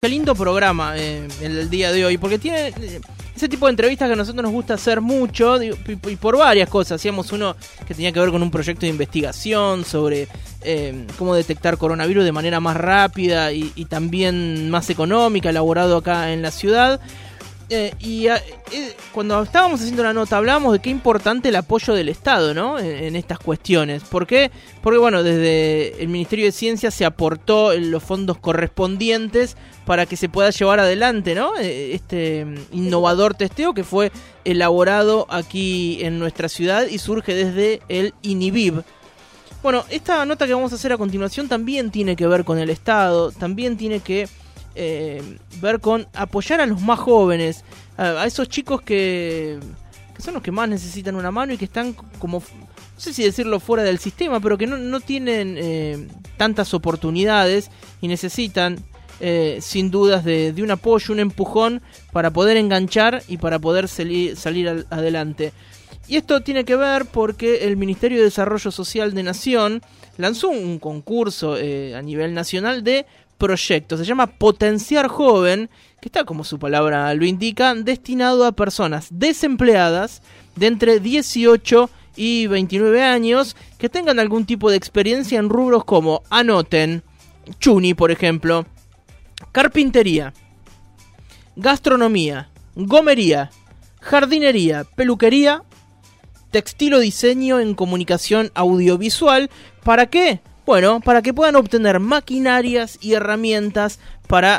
Qué lindo programa el día de hoy, porque tiene ese tipo de entrevistas que a nosotros nos gusta hacer mucho, y por varias cosas. Hacíamos uno que tenía que ver con un proyecto de investigación sobre cómo detectar coronavirus de manera más rápida y también más económica, elaborado acá en la ciudad. Cuando estábamos haciendo la nota hablábamos de qué importante el apoyo del Estado, ¿no? En estas cuestiones. ¿Por qué? Porque bueno, desde el Ministerio de Ciencia se aportó los fondos correspondientes para que se pueda llevar adelante, ¿no? Este innovador testeo que fue elaborado aquí en nuestra ciudad y surge desde el INIVIB. Bueno, esta nota que vamos a hacer a continuación también tiene que ver con el Estado, también tiene que ver con apoyar a los más jóvenes, a esos chicos que son los que más necesitan una mano y que están como, no sé si decirlo, fuera del sistema, pero que no tienen tantas oportunidades y necesitan sin dudas de un apoyo, un empujón para poder enganchar y para poder salir adelante. Y esto tiene que ver porque el Ministerio de Desarrollo Social de Nación lanzó un concurso a nivel nacional de proyectos. Se llama Potenciar Joven, que está, como su palabra lo indica, destinado a personas desempleadas de entre 18 y 29 años que tengan algún tipo de experiencia en rubros como, anoten, chuni, por ejemplo, carpintería, gastronomía, gomería, jardinería, peluquería, textil o diseño en comunicación audiovisual. ¿Para qué? Bueno, para que puedan obtener maquinarias y herramientas para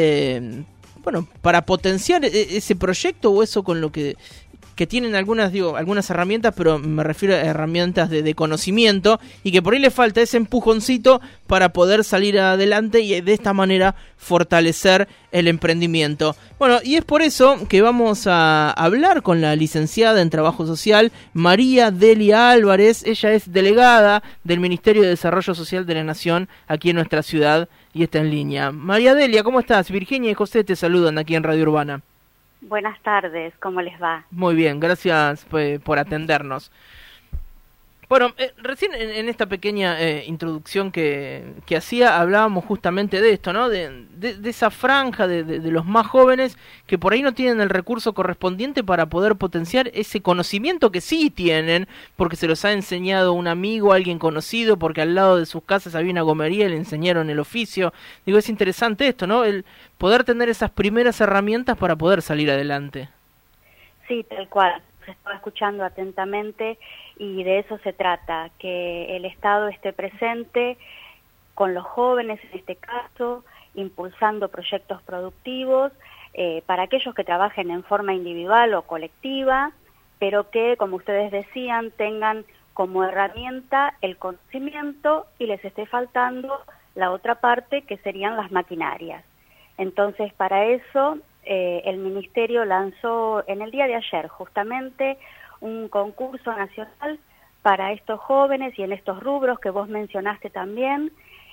potenciar ese proyecto o eso con lo que tienen algunas herramientas, pero me refiero a herramientas de conocimiento y que por ahí les falta ese empujoncito para poder salir adelante y de esta manera fortalecer el emprendimiento. Bueno, y es por eso que vamos a hablar con la licenciada en Trabajo Social, María Delia Álvarez. Ella es delegada del Ministerio de Desarrollo Social de la Nación aquí en nuestra ciudad y está en línea. María Delia, ¿cómo estás? Virginia y José te saludan aquí en Radio Urbana. Buenas tardes, ¿cómo les va? Muy bien, gracias por atendernos. Bueno, recién en esta pequeña introducción que hacía, hablábamos justamente de esto, ¿no? De esa franja de los más jóvenes que por ahí no tienen el recurso correspondiente para poder potenciar ese conocimiento que sí tienen, porque se los ha enseñado un amigo, alguien conocido, porque al lado de sus casas había una gomería y le enseñaron el oficio. Digo, es interesante esto, ¿no? El poder tener esas primeras herramientas para poder salir adelante. Sí, tal cual. Se estaba escuchando atentamente y de eso se trata, que el Estado esté presente con los jóvenes, en este caso, impulsando proyectos productivos para aquellos que trabajen en forma individual o colectiva, pero que, como ustedes decían, tengan como herramienta el conocimiento y les esté faltando la otra parte, que serían las maquinarias. Entonces, para eso el Ministerio lanzó en el día de ayer justamente un concurso nacional para estos jóvenes y en estos rubros que vos mencionaste también,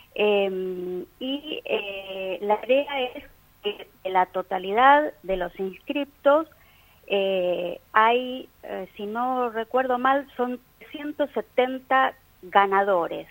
la idea es que de la totalidad de los inscriptos hay, si no recuerdo mal, son 170 ganadores.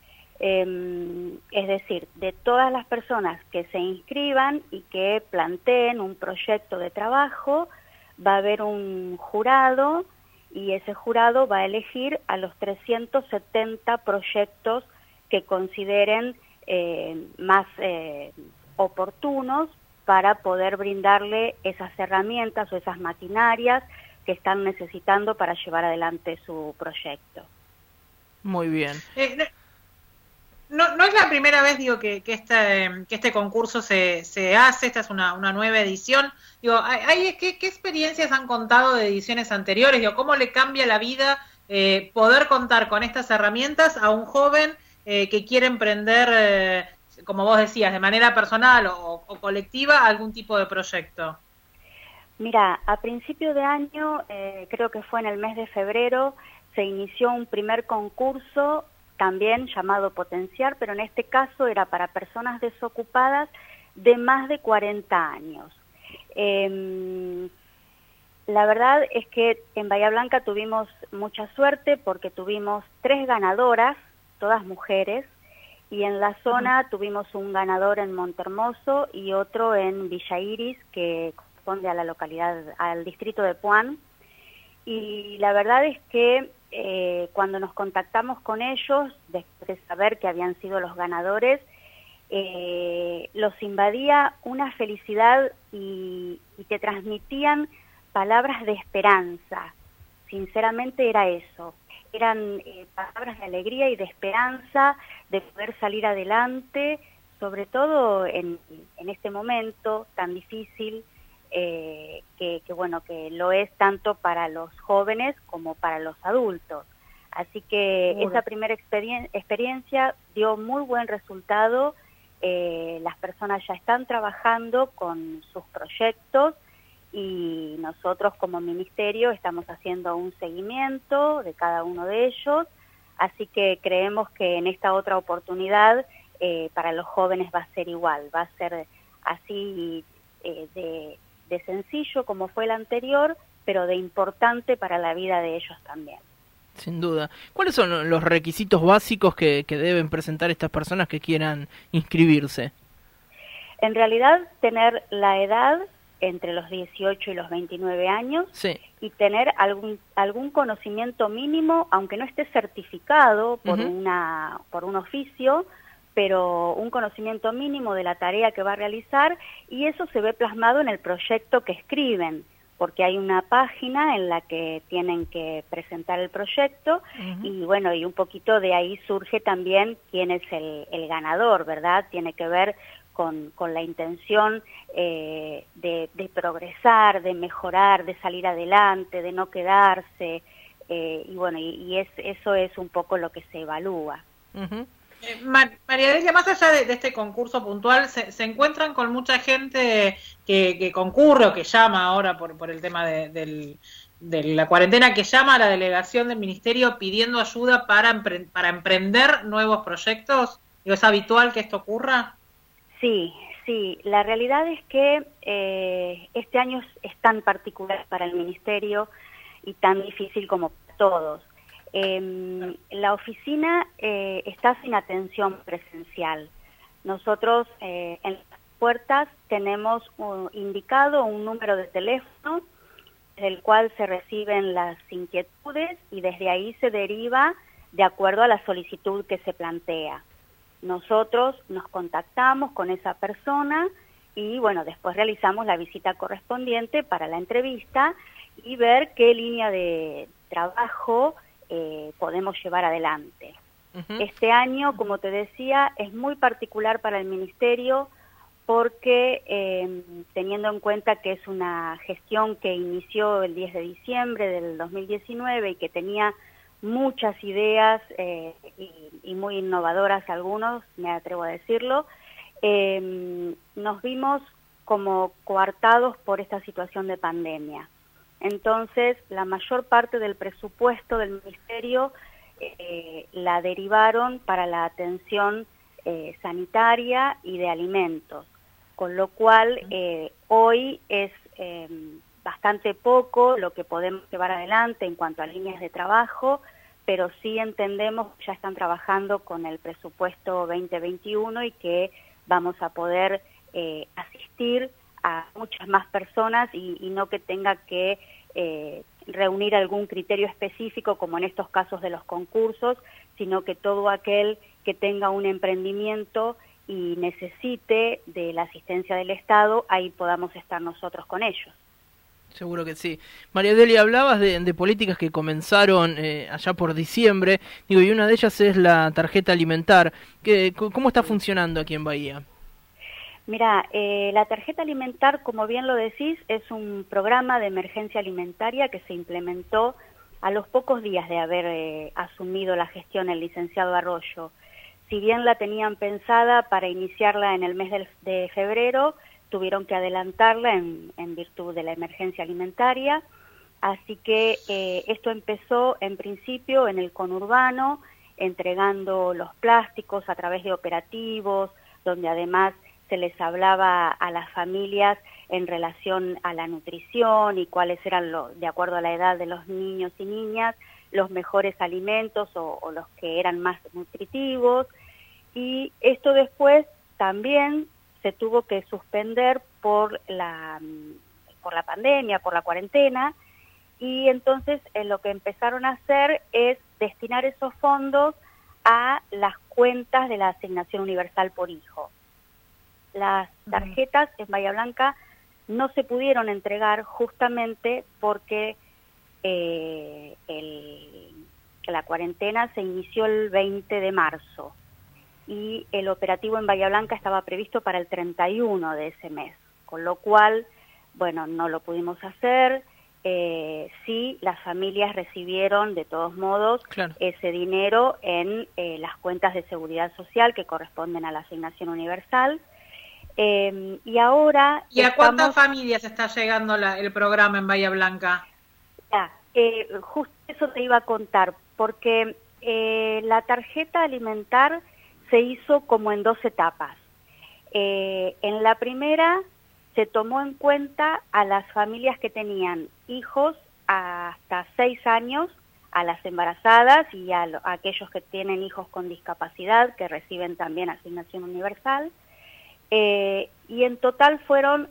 Es decir, de todas las personas que se inscriban y que planteen un proyecto de trabajo, va a haber un jurado y ese jurado va a elegir a los 370 proyectos que consideren más oportunos para poder brindarle esas herramientas o esas maquinarias que están necesitando para llevar adelante su proyecto. Muy bien. No es la primera vez, digo, que este concurso se hace. Esta es una nueva edición. Digo, ¿qué experiencias han contado de ediciones anteriores? Digo, ¿cómo le cambia la vida poder contar con estas herramientas a un joven que quiere emprender, como vos decías, de manera personal o colectiva, algún tipo de proyecto? Mira, a principio de año, creo que fue en el mes de febrero, se inició un primer concurso también llamado Potenciar, pero en este caso era para personas desocupadas de más de 40 años. La verdad es que en Bahía Blanca tuvimos mucha suerte porque tuvimos 3 ganadoras, todas mujeres, y en la zona tuvimos un ganador en Montehermoso y otro en Villa Iris, que corresponde a la localidad, al distrito de Puan. Y la verdad es que cuando nos contactamos con ellos, después de saber que habían sido los ganadores, los invadía una felicidad y te transmitían palabras de esperanza. Sinceramente era eso, eran palabras de alegría y de esperanza, de poder salir adelante, sobre todo en este momento tan difícil, que bueno, que lo es tanto para los jóvenes como para los adultos. Así que esa primera experiencia dio muy buen resultado. Las personas ya están trabajando con sus proyectos y nosotros como ministerio estamos haciendo un seguimiento de cada uno de ellos, así que creemos que en esta otra oportunidad para los jóvenes va a ser igual, va a ser así de sencillo como fue el anterior, pero de importante para la vida de ellos también. Sin duda. ¿Cuáles son los requisitos básicos que deben presentar estas personas que quieran inscribirse? En realidad, tener la edad entre los 18 y los 29 años, sí, y tener algún conocimiento mínimo, aunque no esté certificado por, por un oficio, pero un conocimiento mínimo de la tarea que va a realizar, y eso se ve plasmado en el proyecto que escriben, porque hay una página en la que tienen que presentar el proyecto, y bueno, y un poquito de ahí surge también quién es el ganador, ¿verdad? Tiene que ver con la intención de progresar, de mejorar, de salir adelante, de no quedarse, y bueno, eso es un poco lo que se evalúa. María Delia, más allá de este concurso puntual, se encuentran con mucha gente que concurre o que llama ahora por el tema de la cuarentena, que llama a la delegación del ministerio pidiendo ayuda para emprender nuevos proyectos. ¿Es habitual que esto ocurra? Sí, la realidad es que este año es tan particular para el ministerio y tan difícil como para todos. La oficina está sin atención presencial. Nosotros en las puertas tenemos indicado un número de teléfono del cual se reciben las inquietudes y desde ahí se deriva de acuerdo a la solicitud que se plantea. Nosotros nos contactamos con esa persona y bueno, después realizamos la visita correspondiente para la entrevista y ver qué línea de trabajo podemos llevar adelante. Este año, como te decía, es muy particular para el ministerio porque teniendo en cuenta que es una gestión que inició el 10 de diciembre del 2019 y que tenía muchas ideas y muy innovadoras algunos, me atrevo a decirlo, nos vimos como coartados por esta situación de pandemia. Entonces, la mayor parte del presupuesto del ministerio la derivaron para la atención sanitaria y de alimentos, con lo cual hoy es bastante poco lo que podemos llevar adelante en cuanto a líneas de trabajo, pero sí entendemos que ya están trabajando con el presupuesto 2021 y que vamos a poder asistir a muchas más personas y no que tenga que reunir algún criterio específico como en estos casos de los concursos, sino que todo aquel que tenga un emprendimiento y necesite de la asistencia del Estado, ahí podamos estar nosotros con ellos. Seguro que sí. María Delia, hablabas de políticas que comenzaron allá por diciembre, digo, y una de ellas es la tarjeta alimentar. ¿Cómo está funcionando aquí en Bahía? Mira, la tarjeta alimentar, como bien lo decís, es un programa de emergencia alimentaria que se implementó a los pocos días de haber asumido la gestión el licenciado Arroyo. Si bien la tenían pensada para iniciarla en el mes de febrero, tuvieron que adelantarla en virtud de la emergencia alimentaria, así que esto empezó en principio en el conurbano, entregando los plásticos a través de operativos, donde además se les hablaba a las familias en relación a la nutrición y cuáles eran, de acuerdo a la edad de los niños y niñas, los mejores alimentos o los que eran más nutritivos. y esto después también se tuvo que suspender por la pandemia, por la cuarentena, y entonces lo que empezaron a hacer es destinar esos fondos a las cuentas de la asignación universal por hijo. Las tarjetas en Bahía Blanca no se pudieron entregar justamente porque la cuarentena se inició el 20 de marzo y el operativo en Bahía Blanca estaba previsto para el 31 de ese mes, con lo cual, bueno, no lo pudimos hacer. Sí, las familias recibieron de todos modos ese dinero en las cuentas de seguridad social que corresponden a la asignación universal. Y ahora... ¿Y a cuántas familias está llegando el programa en Bahía Blanca? Justo eso te iba a contar, porque la tarjeta alimentar se hizo como en 2 etapas. En la primera se tomó en cuenta a las familias que tenían hijos hasta 6 años, a las embarazadas y a aquellos que tienen hijos con discapacidad, que reciben también asignación universal. Y en total fueron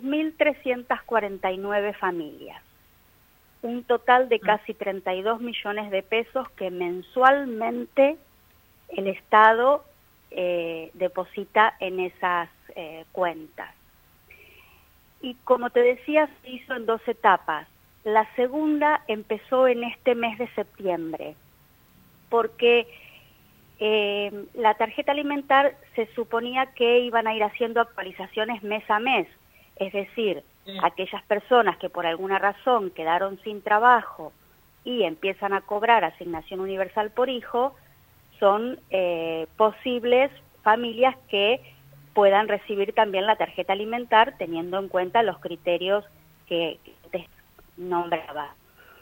6.349 familias. Un total de casi 32 millones de pesos que mensualmente el Estado deposita en esas cuentas. Y como te decía, se hizo en 2 etapas. La segunda empezó en este mes de septiembre, porque la tarjeta alimentar se suponía que iban a ir haciendo actualizaciones mes a mes, es decir, aquellas personas que por alguna razón quedaron sin trabajo y empiezan a cobrar asignación universal por hijo, son posibles familias que puedan recibir también la tarjeta alimentar teniendo en cuenta los criterios que te nombraba.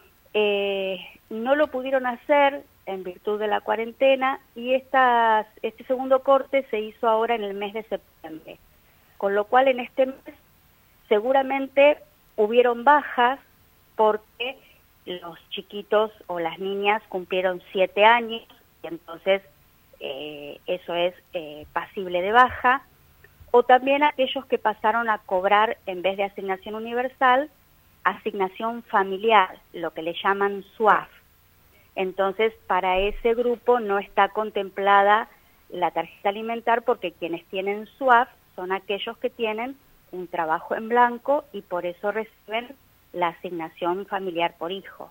No lo pudieron hacer en virtud de la cuarentena y este segundo corte se hizo ahora en el mes de septiembre, con lo cual en este mes seguramente hubieron bajas porque los chiquitos o las niñas cumplieron 7 años y entonces eso es pasible de baja, o también aquellos que pasaron a cobrar en vez de asignación universal, asignación familiar, lo que le llaman SUAF. Entonces, para ese grupo no está contemplada la tarjeta alimentar porque quienes tienen SUAF son aquellos que tienen un trabajo en blanco y por eso reciben la asignación familiar por hijo.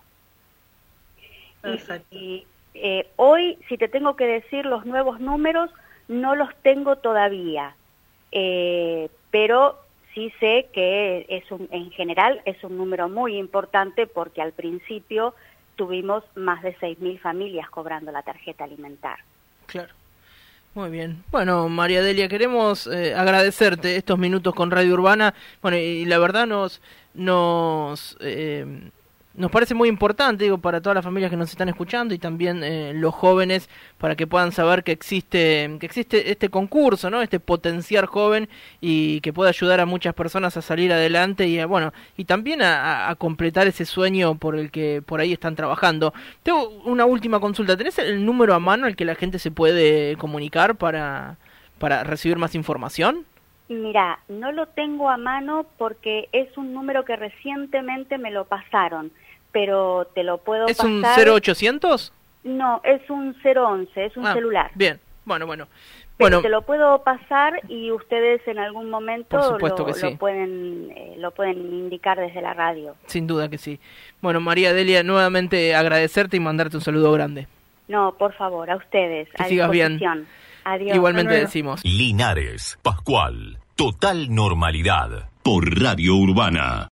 Y hoy, si te tengo que decir los nuevos números, no los tengo todavía, pero sí sé que en general es un número muy importante porque al principio tuvimos más de 6.000 familias cobrando la tarjeta alimentar. Claro. Muy bien. Bueno, María Delia, queremos agradecerte estos minutos con Radio Urbana. Bueno, y la verdad nos parece muy importante, digo, para todas las familias que nos están escuchando y también los jóvenes, para que puedan saber que existe este concurso, ¿no? Este Potenciar Joven, y que puede ayudar a muchas personas a salir adelante y y también a completar ese sueño por el que por ahí están trabajando. Tengo una última consulta. ¿Tenés el número a mano al que la gente se puede comunicar para recibir más información? Mira, no lo tengo a mano porque es un número que recientemente me lo pasaron, pero te lo puedo pasar. ¿Es un 0800? No, es un 011, es un celular. Bien, bueno. Pero te lo puedo pasar y ustedes en algún momento sí. lo pueden indicar desde la radio. Sin duda que sí. Bueno, María Delia, nuevamente agradecerte y mandarte un saludo grande. No, por favor, a ustedes. Que sigas bien. Adiós. Igualmente decimos. Linares, Pascual, total normalidad por Radio Urbana.